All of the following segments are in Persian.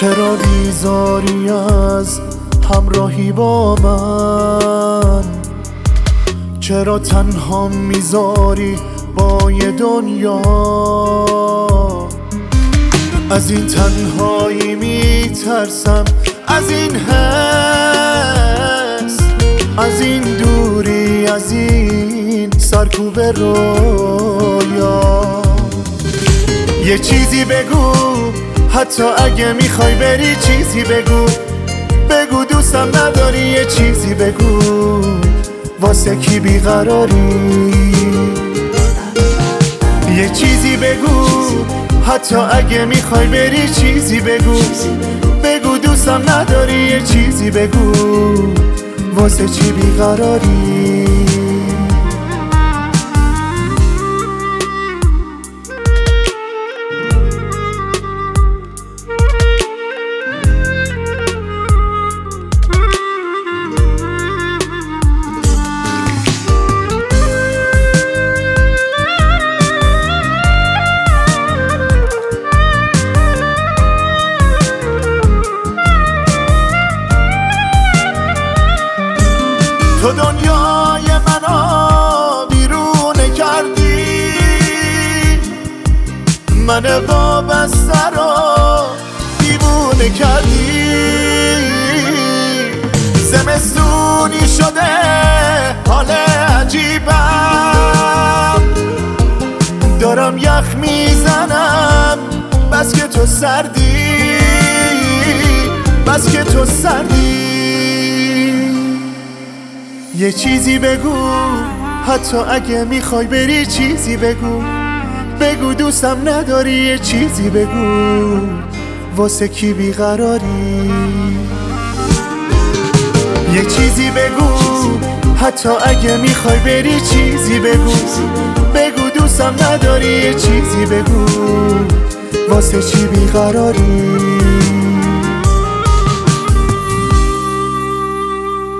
چرا بیزاری از همراهی با من؟ چرا تنها میذاری با یه دنیا؟ از این تنهایی میترسم، از این حس، از این دوری، از این سرکوب رویا. یه چیزی بگو، حتی اگه میخوای بری چیزی بگو. بگو دوستم نداری، یه چیزی بگو. واسه کی بیقراری؟ یه چیزی بگو، حتی اگه میخوای بری چیزی بگو. بگو دوستم نداری، یه چیزی بگو. واسه چی بیقراری؟ تو دنیای منو بیرونه کردی، من وابسته رو دیوونه کردی. زمستونی شده حال عجیبم، دارم یخ میزنم بس که تو سردی، بس که تو سردی. یه چیزی بگو، حتی اگه میخوای بری چیزی بگو. بگو دوستم نداری، یه چیزی بگو. واسه کی بیقراری؟ یه چیزی بگو، حتی اگه میخوای بری چیزی بگو. بگو دوستم نداری، یه چیزی بگو. واسه چی بیقراری؟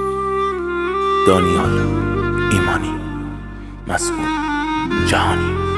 دانیال ایمانی، مسعود جهانی.